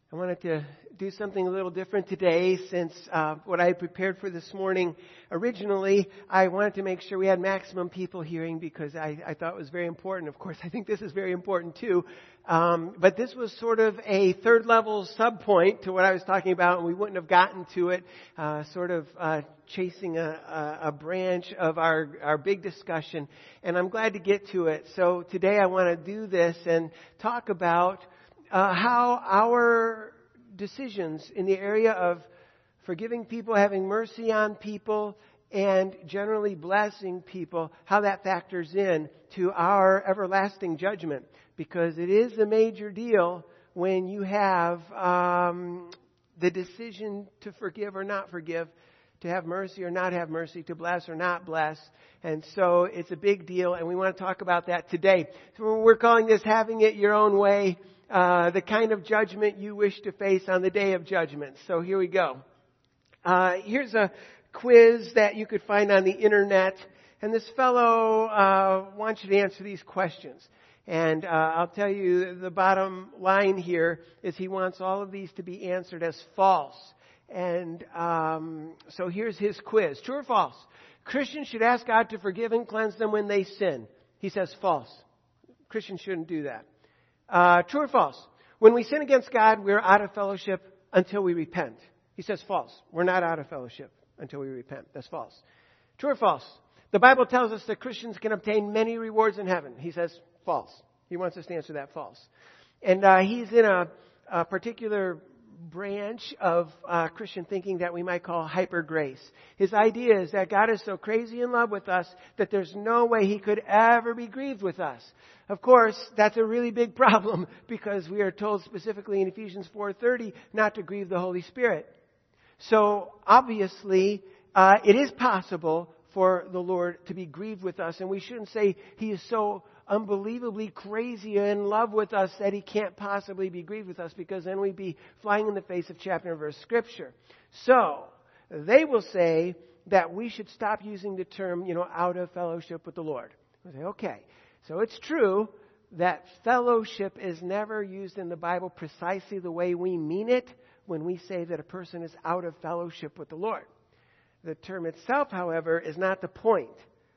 I wanted to do something a little different today since what I had prepared for this morning. Originally, I wanted to make sure we had maximum people hearing because I thought it was very important. Of course, I think this is very important too. But this was sort of a third level sub-point to what I was talking about, and we wouldn't have gotten to it, chasing a branch of our big discussion. And I'm glad to get to it. So today I want to do this and talk about how our decisions in the area of forgiving people, having mercy on people, and generally blessing people, how that factors in to our everlasting judgment. Because it is a major deal when you have the decision to forgive or not forgive, to have mercy or not have mercy, to bless or not bless. And so it's a big deal, and we want to talk about that today. So we're calling this having it your own way. The kind of judgment you wish to face on the day of judgment. So here we go. Here's a quiz that you could find on the internet. And this fellow wants you to answer these questions. And I'll tell you the bottom line here is he wants all of these to be answered as false. And so here's his quiz. True or false? Christians should ask God to forgive and cleanse them when they sin. He says false. Christians shouldn't do that. True or false? When we sin against God, we're out of fellowship until we repent. He says false. We're not out of fellowship until we repent. That's false. True or false? The Bible tells us that Christians can obtain many rewards in heaven. He says false. He wants us to answer that false. And he's in a particular branch of Christian thinking that we might call hyper grace. His idea is that God is so crazy in love with us that there's no way He could ever be grieved with us. Of course, that's a really big problem because we are told specifically in Ephesians 4:30 not to grieve the Holy Spirit. So obviously, it is possible for the Lord to be grieved with us, and we shouldn't say He is so unbelievably crazy in love with us that He can't possibly be grieved with us, because then we'd be flying in the face of chapter and verse Scripture. So they will say that we should stop using the term, out of fellowship with the Lord. We say, okay, so it's true that fellowship is never used in the Bible precisely the way we mean it when we say that a person is out of fellowship with the Lord. The term itself, however, is not the point.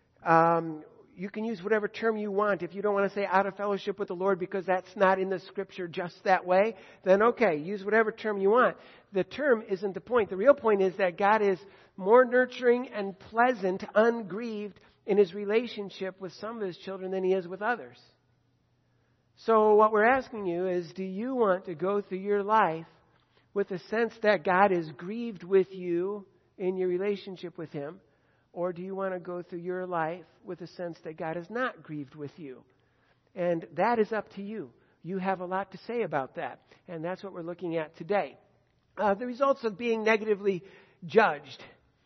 You can use whatever term you want. If you don't want to say out of fellowship with the Lord because that's not in the Scripture just that way, then okay, use whatever term you want. The term isn't the point. The real point is that God is more nurturing and pleasant, ungrieved in His relationship with some of His children than He is with others. So what we're asking you is, do you want to go through your life with a sense that God is grieved with you in your relationship with Him? Or do you want to go through your life with a sense that God is not grieved with you? And that is up to you. You have a lot to say about that. And that's what we're looking at today. The results of being negatively judged.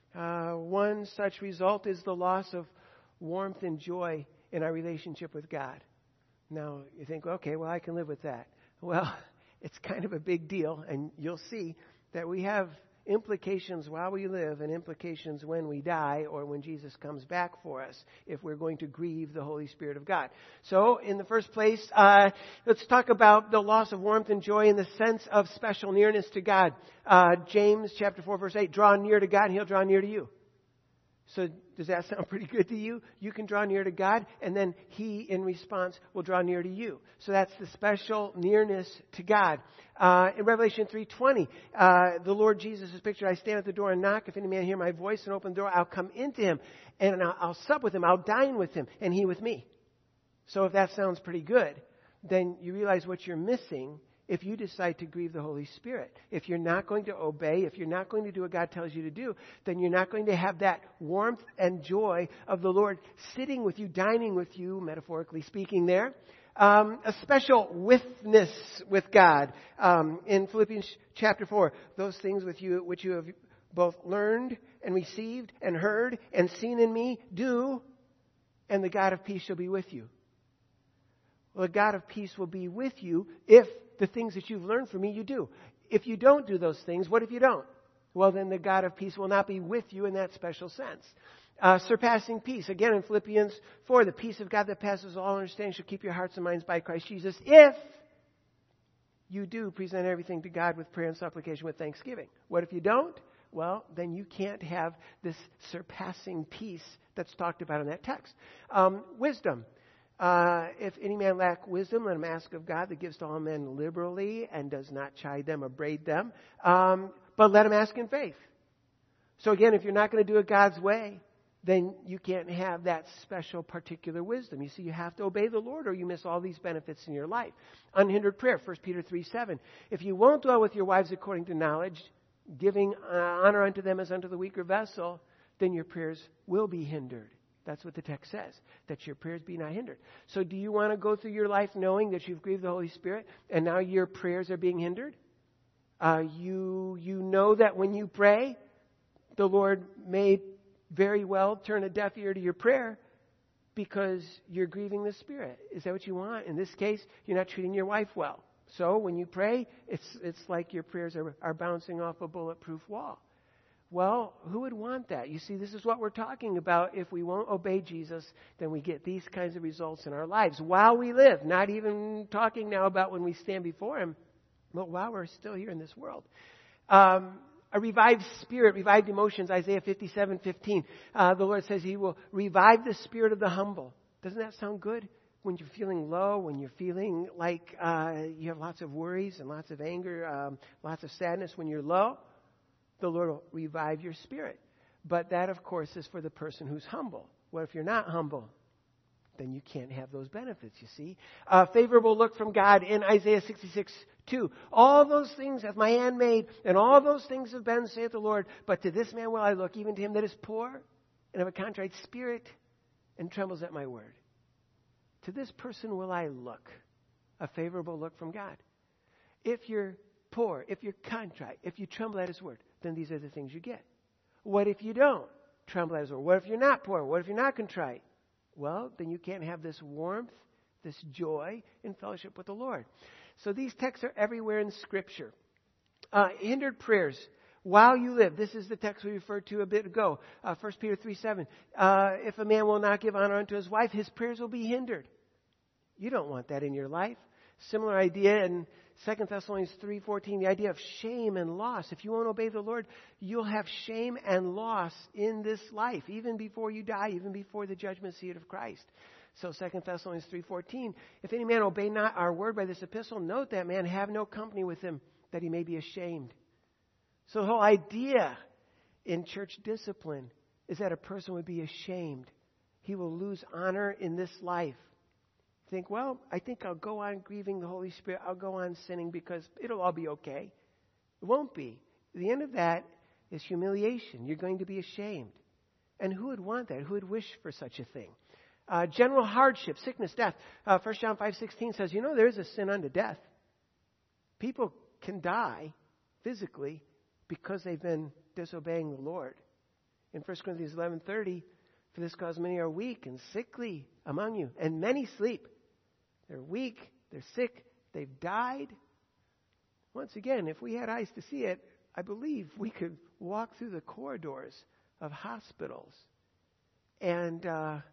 One such result is the loss of warmth and joy in our relationship with God. Now, you think, okay, well, I can live with that. Well, it's kind of a big deal. And you'll see that we have implications while we live and implications when we die or when Jesus comes back for us if we're going to grieve the Holy Spirit of God. So, in the first place, let's talk about the loss of warmth and joy in the sense of special nearness to God. James chapter 4, verse 8, draw near to God and He'll draw near to you. So does that sound pretty good to you? You can draw near to God, and then He, in response, will draw near to you. So that's the special nearness to God. In Revelation 3:20, the Lord Jesus is pictured, I stand at the door and knock. If any man hear my voice and open the door, I'll come into him, and I'll sup with him, I'll dine with him, and he with me. So if that sounds pretty good, then you realize what you're missing if you decide to grieve the Holy Spirit. If you're not going to obey, if you're not going to do what God tells you to do, then you're not going to have that warmth and joy of the Lord sitting with you, dining with you, metaphorically speaking there. A special witness with God. In Philippians chapter 4, those things which you have both learned and received and heard and seen in me, do, and the God of peace shall be with you. Well, the God of peace will be with you if the things that you've learned from me you do. If you don't do those things, what if you don't? Well, then the God of peace will not be with you in that special sense. Surpassing peace. Again, in Philippians 4, the peace of God that passes all understanding shall keep your hearts and minds by Christ Jesus if you do present everything to God with prayer and supplication with thanksgiving. What if you don't? Well, then you can't have this surpassing peace that's talked about in that text. Wisdom. If any man lack wisdom, let him ask of God that gives to all men liberally and does not chide them or braid them. But let him ask in faith. So again, if you're not going to do it God's way, then you can't have that special particular wisdom. You see, you have to obey the Lord or you miss all these benefits in your life. Unhindered prayer, 1 Peter 3:7. If you won't dwell with your wives according to knowledge, giving honor unto them as unto the weaker vessel, then your prayers will be hindered. That's what the text says, that your prayers be not hindered. So do you want to go through your life knowing that you've grieved the Holy Spirit and now your prayers are being hindered? You know that when you pray, the Lord may very well turn a deaf ear to your prayer because you're grieving the Spirit. Is that what you want? In this case, you're not treating your wife well. So when you pray, it's like your prayers are bouncing off a bulletproof wall. Well, who would want that? You see, this is what we're talking about. If we won't obey Jesus, then we get these kinds of results in our lives while we live. Not even talking now about when we stand before Him, but while we're still here in this world. A revived spirit, revived emotions, Isaiah 57:15. The Lord says He will revive the spirit of the humble. Doesn't that sound good? When you're feeling low, when you're feeling like you have lots of worries and lots of anger, lots of sadness, when you're low, the Lord will revive your spirit. But that, of course, is for the person who's humble. What if you're not humble? Then you can't have those benefits, you see. Favorable look from God in Isaiah 66:2. All those things hath my hand made, and all those things have been, saith the Lord. But to this man will I look, even to him that is poor, and of a contrite spirit, and trembles at my word. To this person will I look. A favorable look from God. If you're poor, if you're contrite, if you tremble at His word, then these are the things you get. What if you don't tremble at His word? What if you're not poor? What if you're not contrite? Well, then you can't have this warmth, this joy in fellowship with the Lord. So these texts are everywhere in Scripture. Hindered prayers while you live. This is the text we referred to a bit ago. 1 Peter 3:7. If a man will not give honor unto his wife, his prayers will be hindered. You don't want that in your life. Similar idea in 2 Thessalonians 3:14, the idea of shame and loss. If you won't obey the Lord, you'll have shame and loss in this life, even before you die, even before the judgment seat of Christ. So 2 Thessalonians 3:14, if any man obey not our word by this epistle, note that man, have no company with him, that he may be ashamed. So the whole idea in church discipline is that a person would be ashamed. He will lose honor in this life. Think, well, I think I'll go on grieving the Holy Spirit. I'll go on sinning because it'll all be okay. It won't be. The end of that is humiliation. You're going to be ashamed. And who would want that? Who would wish for such a thing? General hardship, sickness, death. 1 John 5:16 says, there is a sin unto death. People can die physically because they've been disobeying the Lord. In 1 Corinthians 11:30, for this cause many are weak and sickly among you, and many sleep. They're weak, they're sick, they've died. Once again, if we had eyes to see it, I believe we could walk through the corridors of hospitals and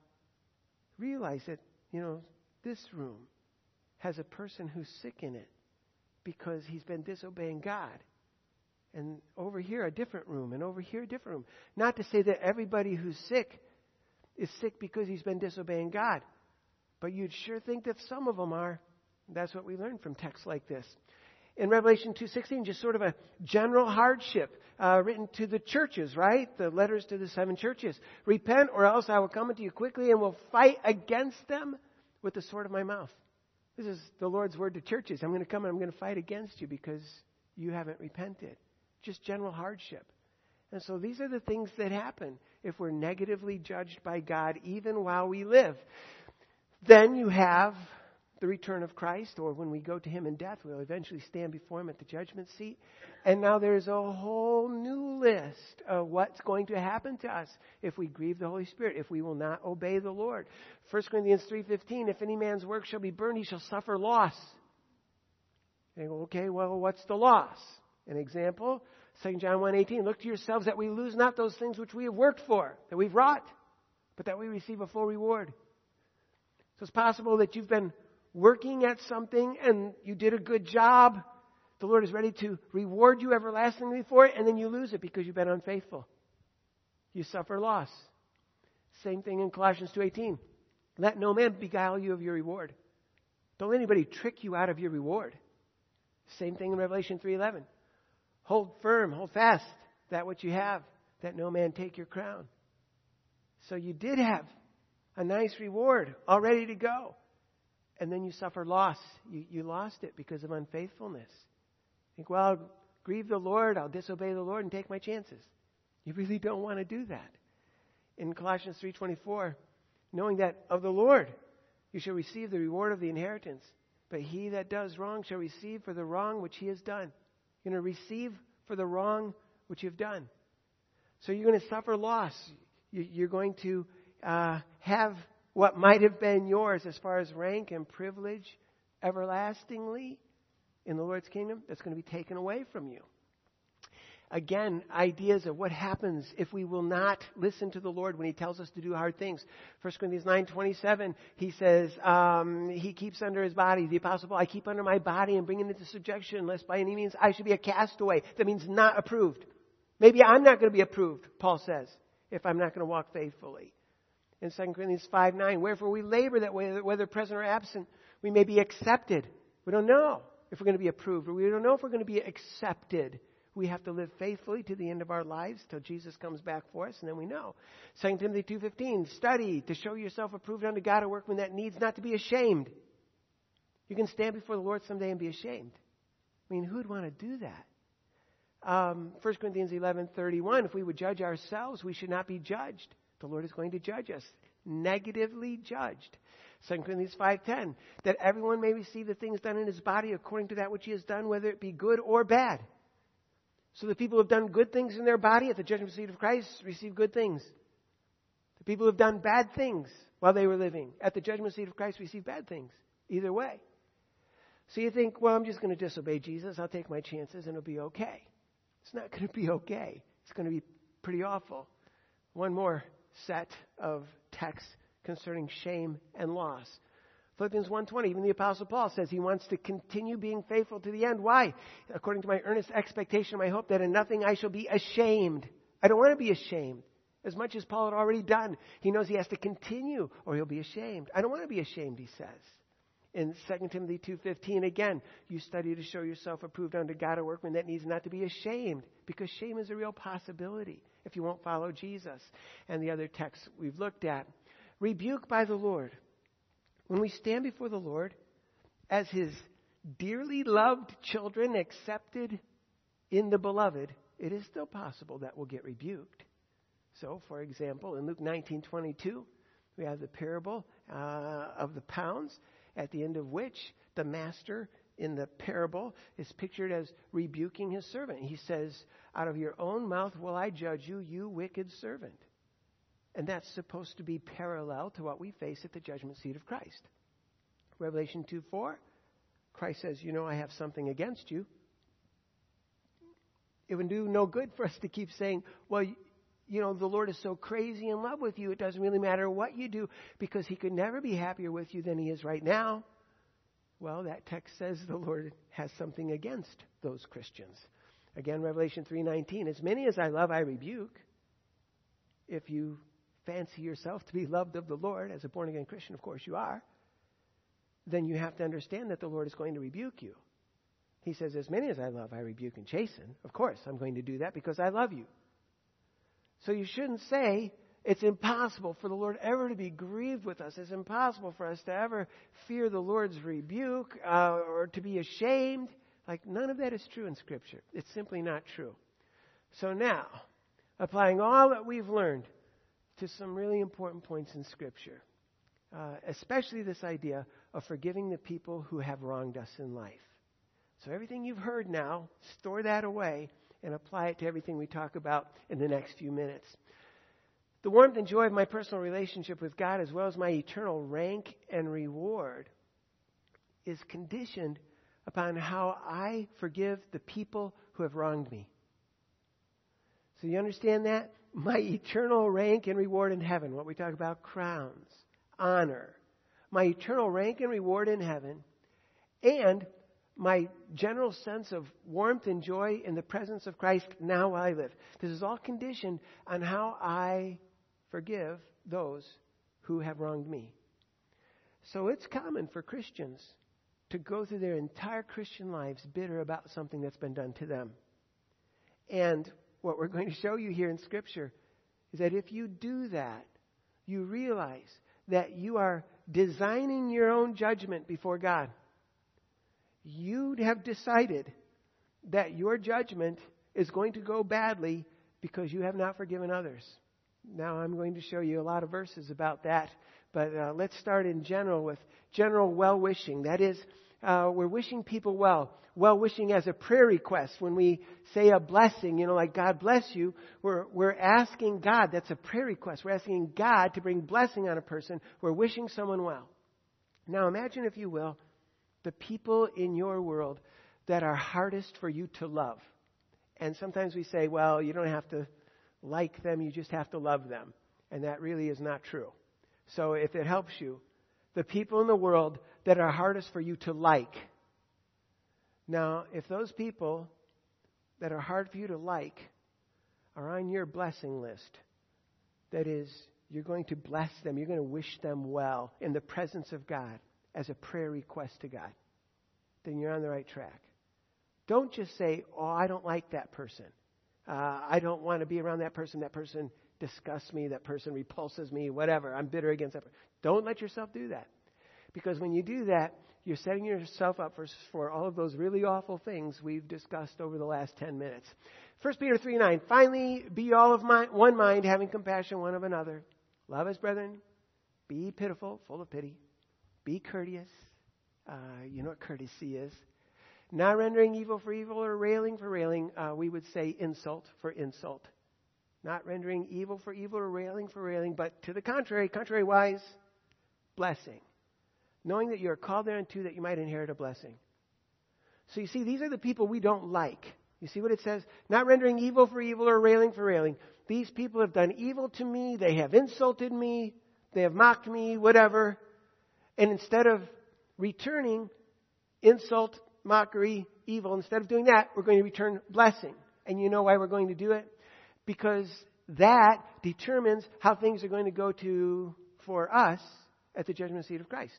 realize that, this room has a person who's sick in it because he's been disobeying God. And over here, a different room, and over here, a different room. Not to say that everybody who's sick is sick because he's been disobeying God. But you'd sure think that some of them are. That's what we learn from texts like this. In Revelation 2:16, just sort of a general hardship written to the churches, right? The letters to the 7 churches. Repent, or else I will come unto you quickly and will fight against them with the sword of my mouth. This is the Lord's word to churches. I'm going to come and I'm going to fight against you because you haven't repented. Just general hardship. And so these are the things that happen if we're negatively judged by God even while we live. Then you have the return of Christ, or when we go to Him in death, we'll eventually stand before Him at the judgment seat. And now there's a whole new list of what's going to happen to us if we grieve the Holy Spirit, if we will not obey the Lord. 1 Corinthians 3:15, if any man's work shall be burned, he shall suffer loss. And you go, okay, well, what's the loss? An example, 2 John 1:18, look to yourselves that we lose not those things which we have worked for, that we've wrought, but that we receive a full reward. So it's possible that you've been working at something and you did a good job The Lord is ready to reward you everlastingly for it, and then you lose it because you've been unfaithful. You suffer loss. Same thing in Colossians 2:18. Let no man beguile you of your reward. Don't let anybody trick you out of your reward. Same thing in Revelation 3:11. Hold firm, hold fast that which you have, that no man take your crown. So you did have a nice reward all ready to go. And then you suffer loss. You lost it because of unfaithfulness. Think, well, I'll grieve the Lord, I'll disobey the Lord and take my chances. You really don't want to do that. In Colossians 3:24, knowing that of the Lord you shall receive the reward of the inheritance, but he that does wrong shall receive for the wrong which he has done. You're going to receive for the wrong which you've done. So you're going to suffer loss. You're going to have what might have been yours as far as rank and privilege everlastingly in the Lord's kingdom. That's going to be taken away from you. Again, ideas of what happens if we will not listen to the Lord when He tells us to do hard things. 1 Corinthians 9:27, he says, He keeps under His body, the Apostle Paul, I keep under my body and bring it into subjection, lest by any means I should be a castaway. That means not approved. Maybe I'm not going to be approved, Paul says, if I'm not going to walk faithfully. In 2 Corinthians 5:9, wherefore we labor that whether present or absent, we may be accepted. We don't know if we're going to be approved, or we don't know if we're going to be accepted. We have to live faithfully to the end of our lives till Jesus comes back for us, and then we know. 2 Timothy 2:15, study to show yourself approved unto God, a workman that needs not to be ashamed. You can stand before the Lord someday and be ashamed. I mean, who would want to do that? 1 Corinthians 11:31, if we would judge ourselves, we should not be judged. The Lord is going to judge us, negatively judged. 2 Corinthians 5:10, that everyone may receive the things done in his body according to that which he has done, whether it be good or bad. So the people who have done good things in their body at the judgment seat of Christ receive good things. The people who have done bad things while they were living at the judgment seat of Christ receive bad things. Either way. So you think, well, I'm just going to disobey Jesus. I'll take my chances and it'll be okay. It's not going to be okay. It's going to be pretty awful. One more set of texts concerning shame and loss. Philippians 1:20, even the Apostle Paul says he wants to continue being faithful to the end. Why? According to my earnest expectation, my hope that in nothing I shall be ashamed. I don't want to be ashamed. As much as Paul had already done, he knows he has to continue or he'll be ashamed. I don't want to be ashamed, he says. In 2 Timothy 2:15, again, you study to show yourself approved unto God, a workman that needs not to be ashamed, because shame is a real possibility if you won't follow Jesus. And the other texts we've looked at. Rebuke by the Lord. When we stand before the Lord as His dearly loved children accepted in the beloved, it is still possible that we'll get rebuked. So, for example, in Luke 19:22, we have the parable of the pounds, at the end of which the master in the parable is pictured as rebuking his servant. He says, out of your own mouth will I judge you, you wicked servant. And that's supposed to be parallel to what we face at the judgment seat of Christ. Revelation 2:4, Christ says, you know I have something against you. It would do no good for us to keep saying, well, you know, the Lord is so crazy in love with you, it doesn't really matter what you do, because He could never be happier with you than He is right now. Well, that text says the Lord has something against those Christians. Again, Revelation 3:19, as many as I love, I rebuke. If you fancy yourself to be loved of the Lord, as a born-again Christian, of course you are, then you have to understand that the Lord is going to rebuke you. He says, as many as I love, I rebuke and chasten. Of course, I'm going to do that because I love you. So you shouldn't say it's impossible for the Lord ever to be grieved with us. It's impossible for us to ever fear the Lord's rebuke or to be ashamed. Like, none of that is true in Scripture. It's simply not true. So now, applying all that we've learned to some really important points in Scripture, especially this idea of forgiving the people who have wronged us in life. So everything you've heard now, store that away and apply it to everything we talk about in the next few minutes. The warmth and joy of my personal relationship with God, as well as my eternal rank and reward, is conditioned upon how I forgive the people who have wronged me. So you understand that? My eternal rank and reward in heaven, what we talk about, crowns, honor, my eternal rank and reward in heaven, and my general sense of warmth and joy in the presence of Christ now while I live. This is all conditioned on how I forgive those who have wronged me. So it's common for Christians to go through their entire Christian lives bitter about something that's been done to them. And what we're going to show you here in Scripture is that if you do that, you realize that you are designing your own judgment before God. You have decided that your judgment is going to go badly because you have not forgiven others. Now I'm going to show you a lot of verses about that, but let's start in general with general well-wishing. That is, we're wishing people well. Well-wishing as a prayer request. When we say a blessing, like God bless you, we're asking God, that's a prayer request. We're asking God to bring blessing on a person. We're wishing someone well. Now imagine, if you will, the people in your world that are hardest for you to love. And sometimes we say, well, you don't have to like them, you just have to love them. And that really is not true. So if it helps you, the people in the world that are hardest for you to like. Now, if those people that are hard for you to like are on your blessing list, that is, you're going to bless them, you're going to wish them well in the presence of God as a prayer request to God, then you're on the right track. Don't just say, oh, I don't like that person. I don't want to be around that person. That person disgusts me. That person repulses me. Whatever. I'm bitter against that person. Don't let yourself do that. Because when you do that, you're setting yourself up for all of those really awful things we've discussed over the last 10 minutes. 1 Peter 3:9. Finally, be all of one mind, having compassion one of another. Love as brethren. Be pitiful, full of pity. Be courteous. You know what courtesy is. Not rendering evil for evil or railing for railing. We would say insult for insult. Not rendering evil for evil or railing for railing, but to the contrary-wise, blessing. Knowing that you are called thereunto that you might inherit a blessing. So you see, these are the people we don't like. You see what it says? Not rendering evil for evil or railing for railing. These people have done evil to me. They have insulted me. They have mocked me, whatever. And instead of returning insult, mockery, evil, instead of doing that, we're going to return blessing. And you know why we're going to do it? Because that determines how things are going to go for us at the judgment seat of Christ.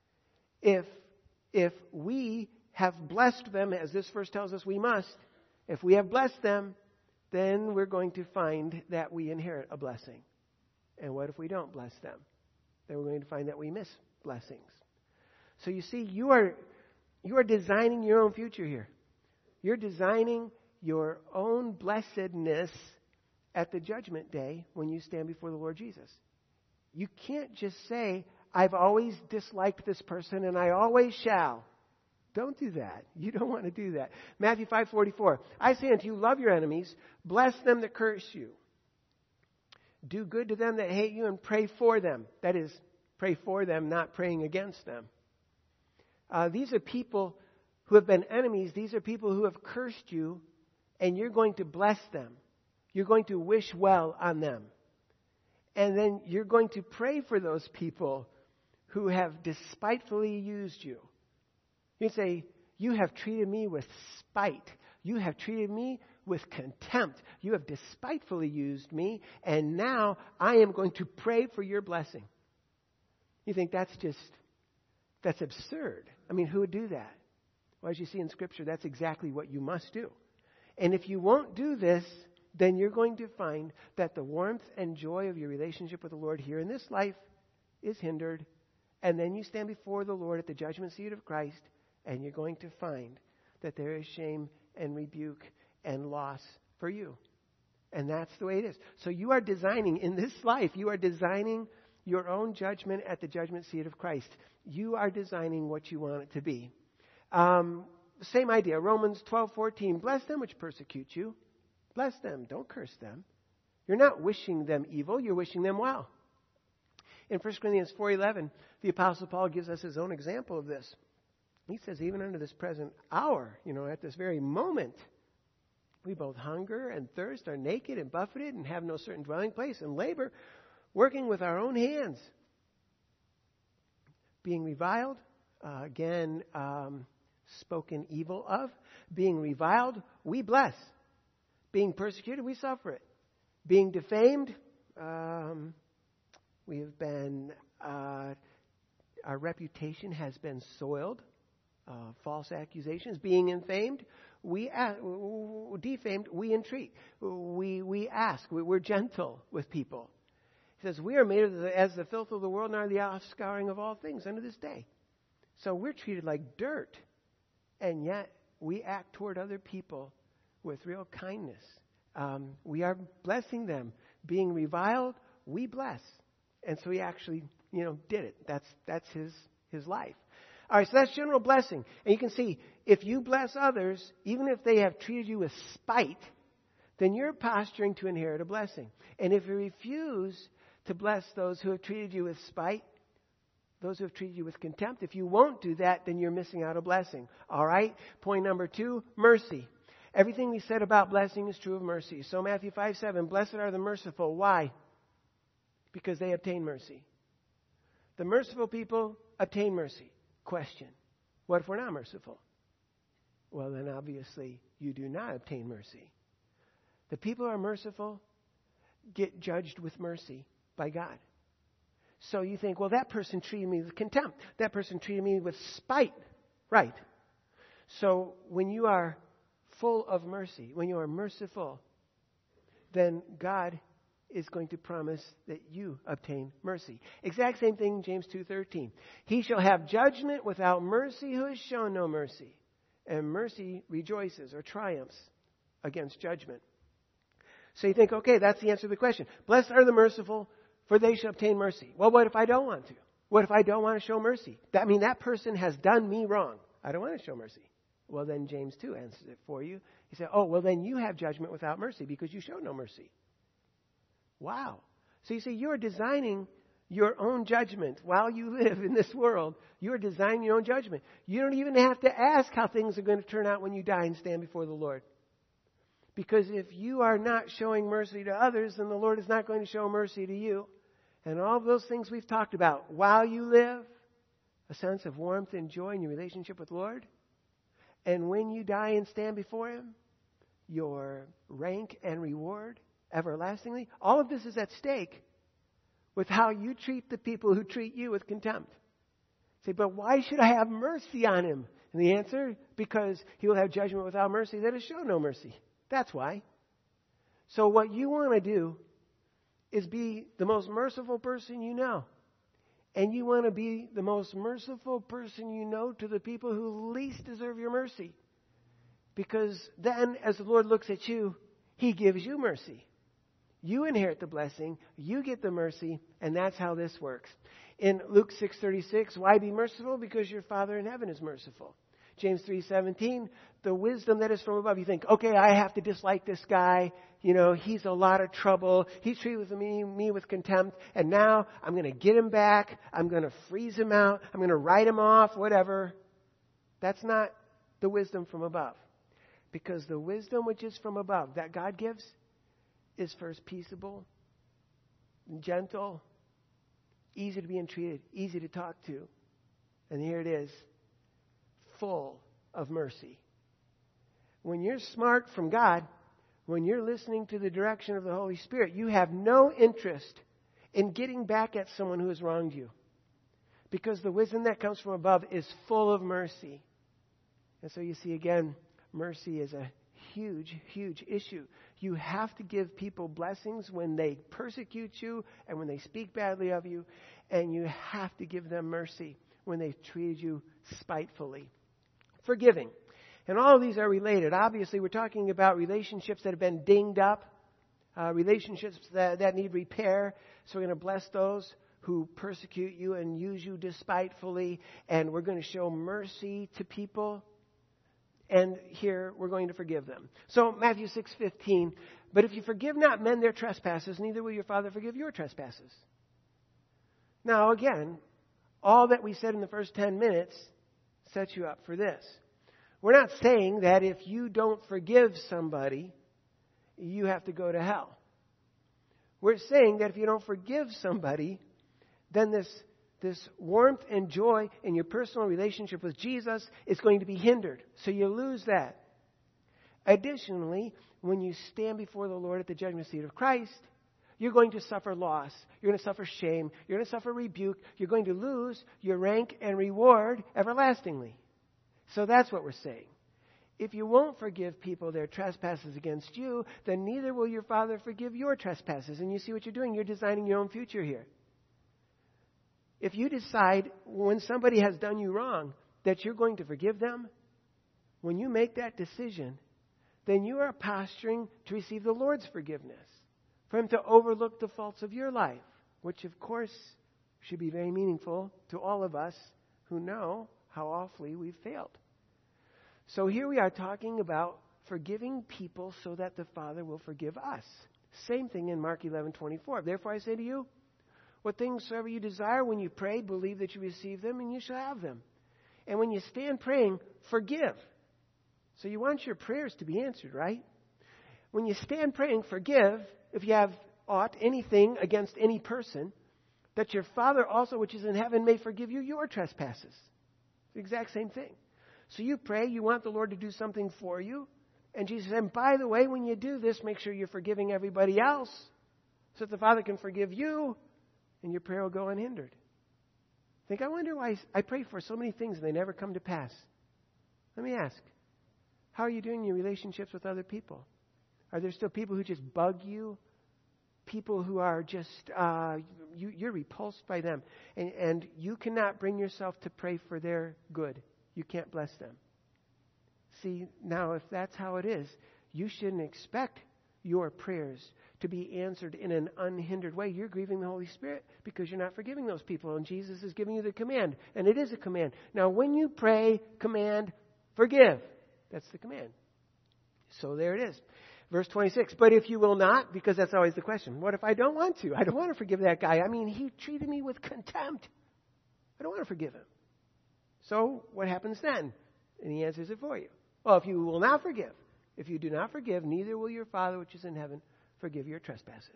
If we have blessed them, as this verse tells us we must, if we have blessed them, then we're going to find that we inherit a blessing. And what if we don't bless them? Then we're going to find that we miss blessings. So you see, you are designing your own future here. You're designing your own blessedness at the judgment day when you stand before the Lord Jesus. You can't just say, I've always disliked this person and I always shall. Don't do that. You don't want to do that. Matthew 5:44. I say unto you, love your enemies, bless them that curse you. Do good to them that hate you and pray for them. That is, pray for them, not praying against them. These are people who have been enemies. These are people who have cursed you, and you're going to bless them. You're going to wish well on them. And then you're going to pray for those people who have despitefully used you. You say, you have treated me with spite. You have treated me with contempt. You have despitefully used me, and now I am going to pray for your blessing. You think that's absurd. I mean, who would do that? Well, as you see in Scripture, that's exactly what you must do. And if you won't do this, then you're going to find that the warmth and joy of your relationship with the Lord here in this life is hindered. And then you stand before the Lord at the judgment seat of Christ, and you're going to find that there is shame and rebuke and loss for you. And that's the way it is. So you are designing, in this life, you are designing your own judgment at the judgment seat of Christ. You are designing what you want it to be. Same idea. Romans 12:14. Bless them which persecute you. Bless them. Don't curse them. You're not wishing them evil. You're wishing them well. In 1 Corinthians 4:11, the Apostle Paul gives us his own example of this. He says, even under this present hour, at this very moment, we both hunger and thirst, are naked and buffeted, and have no certain dwelling place, and labor, working with our own hands. Being reviled, spoken evil of. Being reviled, we bless. Being persecuted, we suffer it. Being defamed, we have been, our reputation has been soiled. False accusations. Being infamed, defamed, we entreat. We ask. We're gentle with people. He says, we are made as the filth of the world and are the offscouring of all things unto this day. So we're treated like dirt. And yet we act toward other people with real kindness. We are blessing them. Being reviled, we bless. And so he actually, did it. That's his life. All right, so that's general blessing. And you can see, if you bless others, even if they have treated you with spite, then you're posturing to inherit a blessing. And if you refuse to bless those who have treated you with spite, those who have treated you with contempt, if you won't do that, then you're missing out a blessing. All right? Point number 2, mercy. Everything we said about blessing is true of mercy. So Matthew 5:7, blessed are the merciful. Why? Because they obtain mercy. The merciful people obtain mercy. Question: what if we're not merciful? Well, then obviously you do not obtain mercy. The people who are merciful get judged with mercy by God. So you think, well, that person treated me with contempt. That person treated me with spite. Right. So when you are full of mercy, when you are merciful, then God is going to promise that you obtain mercy. Exact same thing in James 2:13. He shall have judgment without mercy who has shown no mercy. And mercy rejoices or triumphs against judgment. So you think, okay, that's the answer to the question. Blessed are the merciful, for they shall obtain mercy. Well, what if I don't want to? What if I don't want to show mercy? That person has done me wrong. I don't want to show mercy. Well, then James 2 answers it for you. He said, oh, well, then you have judgment without mercy because you show no mercy. Wow. So you see, you're designing your own judgment while you live in this world. You're designing your own judgment. You don't even have to ask how things are going to turn out when you die and stand before the Lord. Because if you are not showing mercy to others, then the Lord is not going to show mercy to you. And all of those things we've talked about while you live, a sense of warmth and joy in your relationship with the Lord. And when you die and stand before Him, your rank and reward everlastingly. All of this is at stake with how you treat the people who treat you with contempt. Say, but why should I have mercy on him? And the answer, because he will have judgment without mercy that has shown no mercy. That's why. So what you want to do is be the most merciful person you know. And you want to be the most merciful person you know to the people who least deserve your mercy. Because then, as the Lord looks at you, He gives you mercy. You inherit the blessing, you get the mercy, and that's how this works. In Luke 6:36, why be merciful? Because your Father in heaven is merciful. James 3:17, the wisdom that is from above. You think, okay, I have to dislike this guy. He's a lot of trouble. He's treated me with contempt. And now I'm going to get him back. I'm going to freeze him out. I'm going to write him off, whatever. That's not the wisdom from above. Because the wisdom which is from above, that God gives, is first peaceable, gentle, easy to be entreated, easy to talk to. And here it is, full of mercy. When you're smart from God, when you're listening to the direction of the Holy Spirit, you have no interest in getting back at someone who has wronged you. Because the wisdom that comes from above is full of mercy. And so you see again, mercy is a huge, huge issue. You have to give people blessings when they persecute you and when they speak badly of you. And you have to give them mercy when they've treated you spitefully. Forgiving. And all of these are related. Obviously, we're talking about relationships that have been dinged up, relationships that need repair. So we're going to bless those who persecute you and use you despitefully. And we're going to show mercy to people. And here we're going to forgive them. So Matthew 6:15, but if you forgive not men their trespasses, neither will your Father forgive your trespasses. Now again, all that we said in the first 10 minutes sets you up for this. We're not saying that if you don't forgive somebody, you have to go to hell. We're saying that if you don't forgive somebody, then this this warmth and joy in your personal relationship with Jesus is going to be hindered. So you lose that. Additionally, when you stand before the Lord at the judgment seat of Christ, you're going to suffer loss. You're going to suffer shame. You're going to suffer rebuke. You're going to lose your rank and reward everlastingly. So that's what we're saying. If you won't forgive people their trespasses against you, then neither will your Father forgive your trespasses. And you see what you're doing? You're designing your own future here. If you decide when somebody has done you wrong that you're going to forgive them, when you make that decision, then you are posturing to receive the Lord's forgiveness, for Him to overlook the faults of your life, which of course should be very meaningful to all of us who know how awfully we've failed. So here we are talking about forgiving people so that the Father will forgive us. Same thing in Mark 11:24. Therefore I say to you, what things soever you desire when you pray, believe that you receive them and you shall have them. And when you stand praying, forgive. So you want your prayers to be answered, right? When you stand praying, forgive if you have aught, anything against any person, that your Father also which is in heaven may forgive you your trespasses. It's the exact same thing. So you pray, you want the Lord to do something for you. And Jesus said, by the way, when you do this, make sure you're forgiving everybody else so that the Father can forgive you and your prayer will go unhindered. I wonder why I pray for so many things and they never come to pass. Let me ask, how are you doing in your relationships with other people? Are there still people who just bug you? People who are just, you're repulsed by them. And you cannot bring yourself to pray for their good. You can't bless them. See, now if that's how it is, you shouldn't expect your prayers to be answered in an unhindered way. You're grieving the Holy Spirit because you're not forgiving those people. And Jesus is giving you the command. And it is a command. Now, when you pray, command, forgive. That's the command. So there it is. Verse 26. But if you will not, because that's always the question. What if I don't want to? I don't want to forgive that guy. I mean, he treated me with contempt. I don't want to forgive him. So what happens then? And he answers it for you. Well, if you will not forgive, if you do not forgive, neither will your Father which is in heaven forgive your trespasses.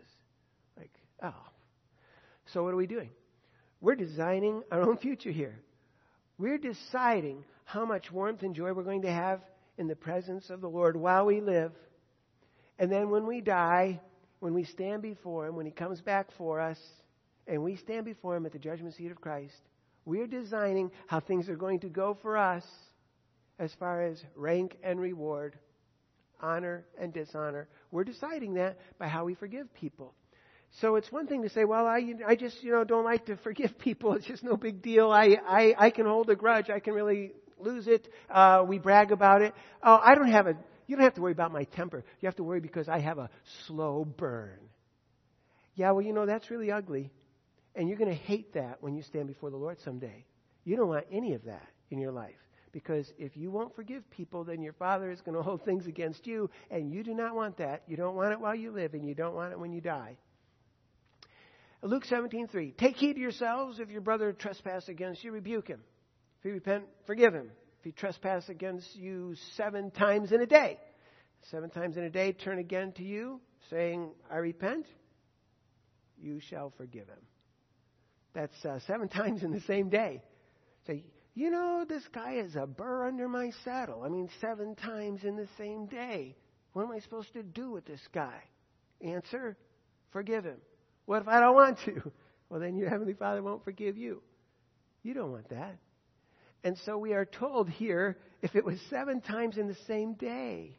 So what are we doing? We're designing our own future here. We're deciding how much warmth and joy we're going to have in the presence of the Lord while we live. And then when we die, when we stand before Him, when He comes back for us, and we stand before Him at the judgment seat of Christ, we're designing how things are going to go for us as far as rank and reward, honor and dishonor. We're deciding that by how we forgive people. So it's one thing to say, well, I just don't like to forgive people. It's just no big deal. I can hold a grudge. I can really lose it. We brag about it. Oh, you don't have to worry about my temper. You have to worry because I have a slow burn. Yeah, well, that's really ugly. And you're going to hate that when you stand before the Lord someday. You don't want any of that in your life. Because if you won't forgive people, then your Father is going to hold things against you. And you do not want that. You don't want it while you live. And you don't want it when you die. Luke 17:3. Take heed to yourselves. If your brother trespass against you, rebuke him. If he repent, forgive him. If he trespass against you 7 times in a day, 7 times in a day, turn again to you, saying, I repent, you shall forgive him. That's 7 times in the same day. Say, this guy is a burr under my saddle. 7 times in the same day. What am I supposed to do with this guy? Answer, forgive him. What if I don't want to? Well, then your Heavenly Father won't forgive you. You don't want that. And so we are told here, if it was 7 times in the same day,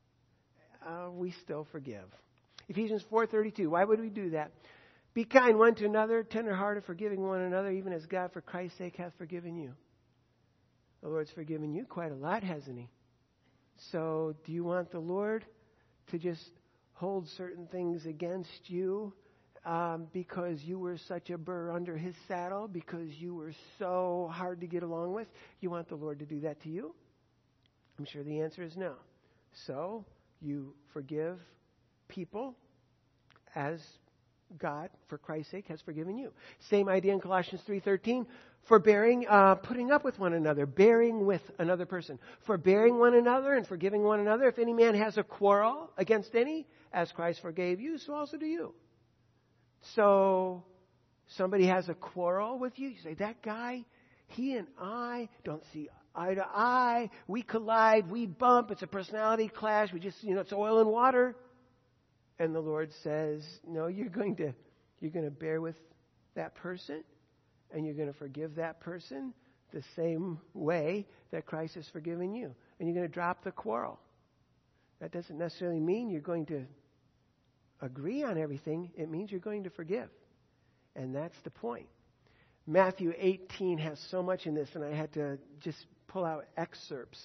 we still forgive. Ephesians 4:32. Why would we do that? Be kind one to another, tender-hearted, forgiving one another, even as God for Christ's sake hath forgiven you. The Lord's forgiven you quite a lot, hasn't He? So do you want the Lord to just hold certain things against you because you were such a burr under His saddle, because you were so hard to get along with? You want the Lord to do that to you? I'm sure the answer is no. So you forgive people as God, for Christ's sake, has forgiven you. Same idea in Colossians 3:13. Forbearing, putting up with one another, bearing with another person. Forbearing one another and forgiving one another. If any man has a quarrel against any, as Christ forgave you, so also do you. So Somebody has a quarrel with you. You say, that guy, he and I don't see eye to eye. We collide. We bump. It's a personality clash. We just, it's oil and water. And the Lord says, no, you're going to bear with that person, and you're going to forgive that person the same way that Christ has forgiven you. And you're going to drop the quarrel. That doesn't necessarily mean you're going to agree on everything. It means you're going to forgive. And that's the point. Matthew 18 has so much in this, and I had to just pull out excerpts.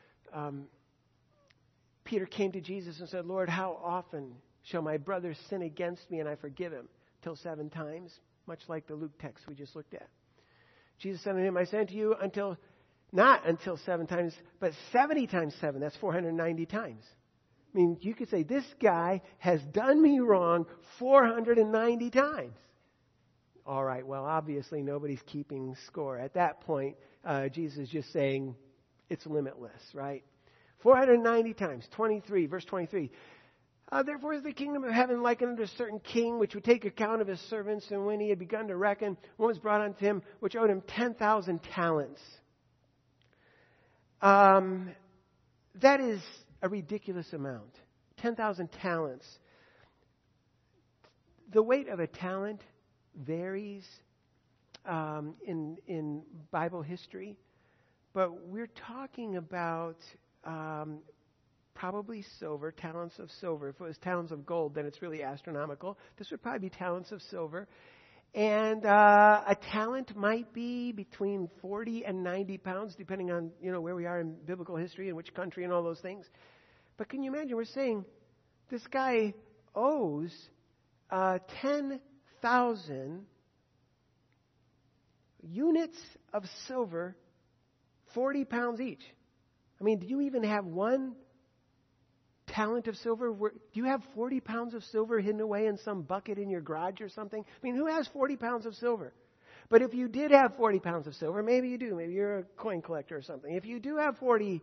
Peter came to Jesus and said, Lord, how often shall my brother sin against me and I forgive him? Till 7 times, much like the Luke text we just looked at. Jesus said to him, I say unto you, not until 7 times, but 70 times 7. That's 490 times. I mean, you could say, this guy has done me wrong 490 times. All right, well, obviously nobody's keeping score. At that point, Jesus is just saying it's limitless, right? 490 times, 23, verse 23. Therefore is the kingdom of heaven likened unto a certain king, which would take account of his servants, and when he had begun to reckon, one was brought unto him, which owed him 10,000 talents. That is a ridiculous amount. 10,000 talents. The weight of a talent varies in Bible history, but we're talking about probably silver, talents of silver. If it was talents of gold, then it's really astronomical. This would probably be talents of silver. And a talent might be between 40 and 90 pounds, depending on where we are in biblical history and which country and all those things. But can you imagine? We're saying this guy owes 10,000 units of silver, 40 pounds each. I mean, do you even have one talent of silver? Do you have 40 pounds of silver hidden away in some bucket in your garage or something? I mean, who has 40 pounds of silver? But if you did have 40 pounds of silver, maybe you do. Maybe you're a coin collector or something. If you do have 40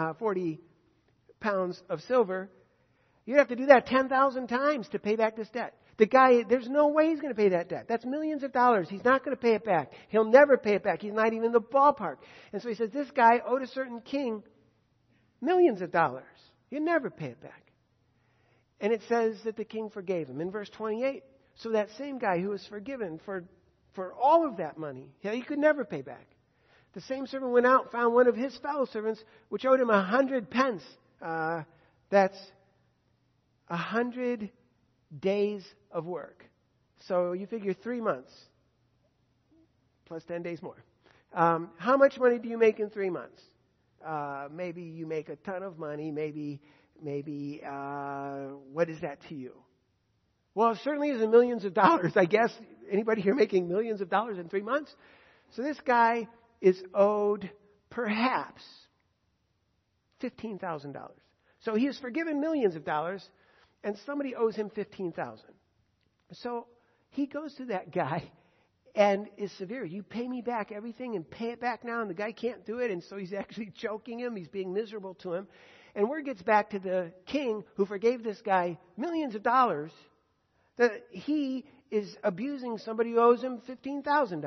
pounds of silver, you'd have to do that 10,000 times to pay back this debt. The guy, there's no way he's going to pay that debt. That's millions of dollars. He's not going to pay it back. He'll never pay it back. He's not even in the ballpark. And so he says, this guy owed a certain king millions of dollars. He'll never pay it back. And it says that the king forgave him. In verse 28, so that same guy who was forgiven for all of that money, he could never pay back. The same servant went out and found one of his fellow servants, which owed him 100 pence. That's 100 days of work. So you figure 3 months plus 10 days more. How much money do you make in 3 months? Maybe you make a ton of money. Maybe what is that to you? Well, it certainly isn't millions of dollars, I guess. Anybody here making millions of dollars in 3 months? So this guy is owed perhaps $15,000. So he is forgiven millions of dollars, and somebody owes him $15,000. So he goes to that guy and is severe. You pay me back everything and pay it back now. And the guy can't do it. And so he's actually choking him. He's being miserable to him. And word gets back to the king who forgave this guy millions of dollars that he is abusing somebody who owes him $15,000.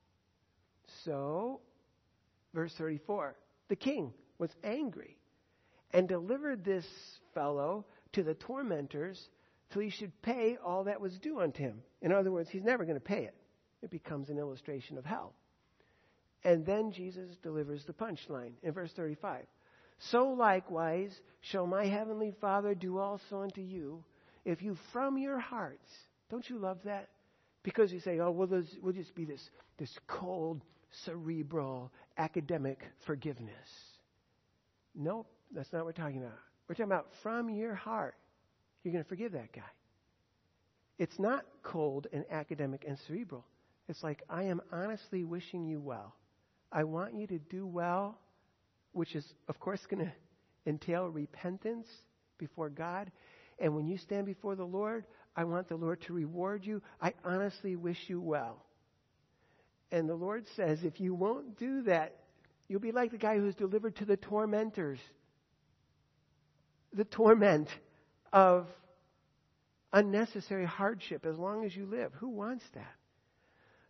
So, verse 34, the king was angry and delivered this fellow to the tormentors till he should pay all that was due unto him. In other words, he's never going to pay it. It becomes an illustration of hell. And then Jesus delivers the punchline in verse 35. So likewise shall my heavenly Father do also unto you, if you from your hearts, don't you love that? Because you say, oh, well, we'll just be this cold, cerebral, academic forgiveness. Nope, that's not what we're talking about. We're talking about from your heart, you're going to forgive that guy. It's not cold and academic and cerebral. It's like, I am honestly wishing you well. I want you to do well, which is, of course, going to entail repentance before God. And when you stand before the Lord, I want the Lord to reward you. I honestly wish you well. And the Lord says, if you won't do that, you'll be like the guy who's delivered to the tormentors. The torment of unnecessary hardship as long as you live. Who wants that?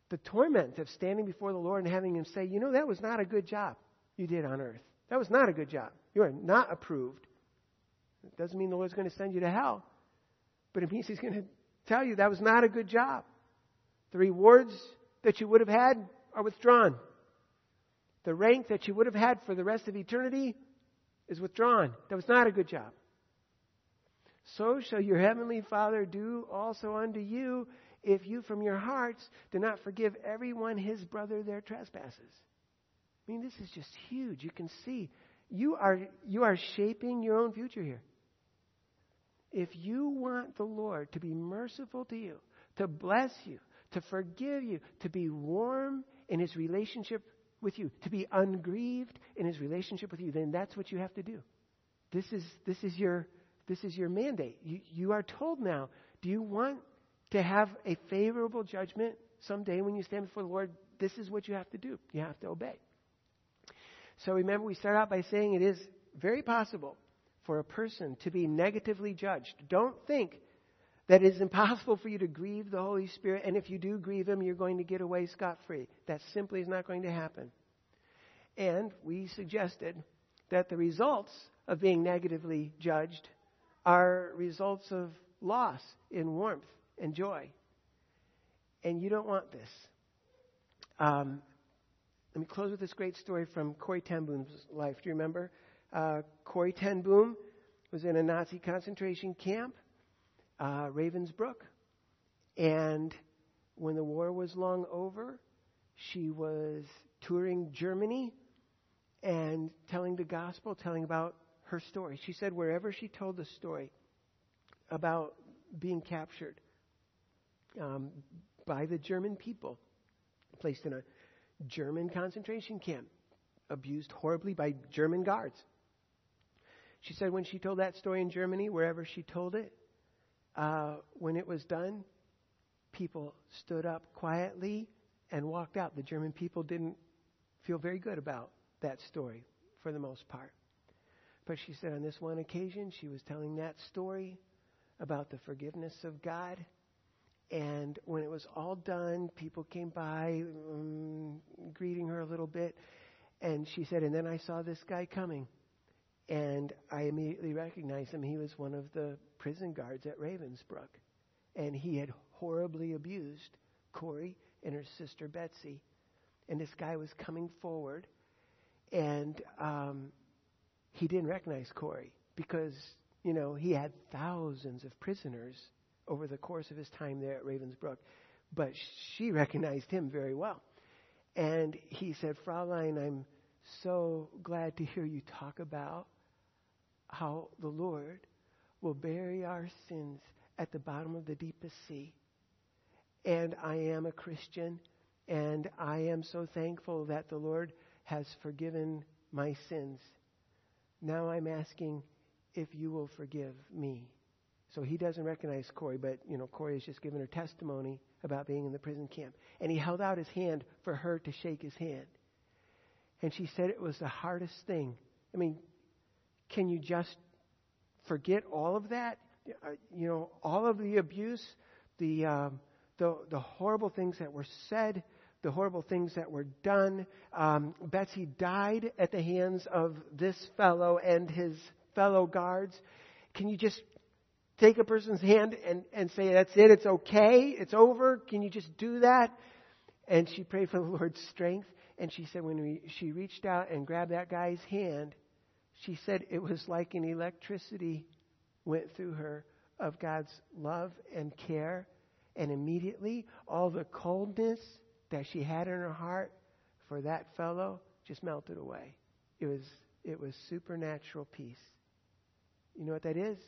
the torment of standing before the Lord and having Him say, that was not a good job you did on earth. That was not a good job. You are not approved. It doesn't mean the Lord's going to send you to hell. But it means He's going to tell you that was not a good job. The rewards that you would have had are withdrawn. The rank that you would have had for the rest of eternity is withdrawn. That was not a good job. So shall your heavenly Father do also unto you, if you from your hearts do not forgive everyone his brother their trespasses. I mean, this is just huge. You can see you are shaping your own future here. If you want the Lord to be merciful to you, to bless you, to forgive you, to be warm in His relationship with you, to be ungrieved in His relationship with you, then that's what you have to do. This is your mandate. You are told now, do you want to have a favorable judgment someday when you stand before the Lord? This is what you have to do. You have to obey. So remember, we start out by saying it is very possible for a person to be negatively judged. Don't think that it is impossible for you to grieve the Holy Spirit, and if you do grieve Him, you're going to get away scot-free. That simply is not going to happen. And we suggested that the results of being negatively judged are results of loss in warmth and joy. And you don't want this. Let me close with this great story from Corrie ten Boom's life. Do you remember? Corrie ten Boom was in a Nazi concentration camp, Ravensbrück. And when the war was long over, she was touring Germany and telling the gospel, telling about her story. She said wherever she told the story about being captured by the German people, placed in a German concentration camp, abused horribly by German guards. She said when she told that story in Germany, wherever she told it, when it was done, people stood up quietly and walked out. The German people didn't feel very good about that story for the most part. But she said on this one occasion, she was telling that story about the forgiveness of God. And when it was all done, people came by, greeting her a little bit. And she said, and then I saw this guy coming. And I immediately recognized him. He was one of the prison guards at Ravensbrück. And he had horribly abused Corrie and her sister Betsy. And this guy was coming forward. And he didn't recognize Corrie because, he had thousands of prisoners over the course of his time there at Ravensbrück. But she recognized him very well. And he said, Fraulein, I'm so glad to hear you talk about how the Lord will bury our sins at the bottom of the deepest sea. And I am a Christian, and I am so thankful that the Lord has forgiven my sins. Now I'm asking if you will forgive me. So he doesn't recognize Corrie, but, Corrie has just given her testimony about being in the prison camp. And he held out his hand for her to shake his hand. And she said it was the hardest thing. I mean, can you just forget all of that? All of the abuse, the horrible things that were said, the horrible things that were done. Betsy died at the hands of this fellow and his fellow guards. Can you just take a person's hand and say, that's it, it's okay, it's over? Can you just do that? And she prayed for the Lord's strength. And she said when she reached out and grabbed that guy's hand, she said it was like an electricity went through her of God's love and care. And immediately, all the coldness that she had in her heart for that fellow just melted away. It was supernatural peace. You know what that is?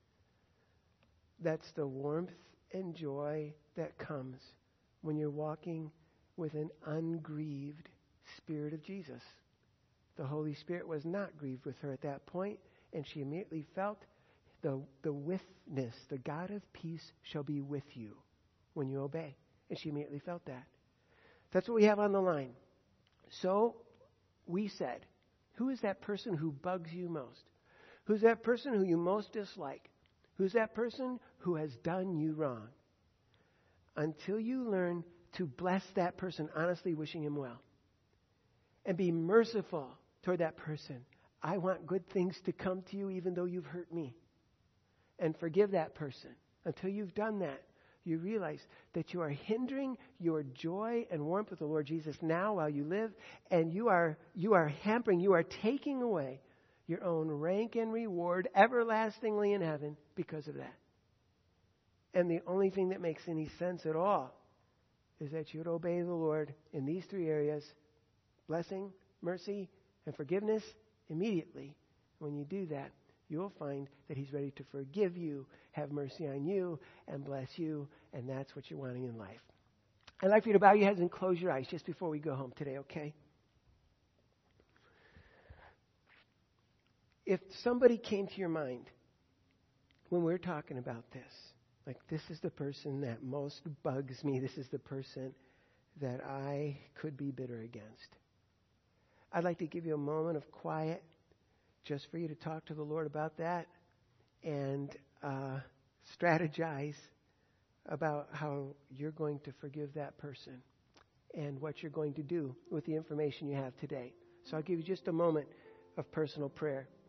That's the warmth and joy that comes when you're walking with an ungrieved Spirit of Jesus. The Holy Spirit was not grieved with her at that point, and she immediately felt the withness. The God of peace shall be with you when you obey. And she immediately felt that. That's what we have on the line. So we said, who is that person who bugs you most? Who's that person who you most dislike? Who's that person who has done you wrong? Until you learn to bless that person, honestly wishing him well. And be merciful toward that person. I want good things to come to you even though you've hurt me. And forgive that person. Until you've done that, you realize that you are hindering your joy and warmth with the Lord Jesus now while you live, and you are hampering, you are taking away your own rank and reward everlastingly in heaven because of that. And the only thing that makes any sense at all is that you would obey the Lord in these three areas: blessing, mercy, and forgiveness immediately. When you do that, you will find that He's ready to forgive you, have mercy on you, and bless you, and that's what you're wanting in life. I'd like for you to bow your heads and close your eyes just before we go home today, okay? If somebody came to your mind when we're talking about this, like, this is the person that most bugs me, this is the person that I could be bitter against, I'd like to give you a moment of quiet just for you to talk to the Lord about that and strategize about how you're going to forgive that person and what you're going to do with the information you have today. So I'll give you just a moment of personal prayer.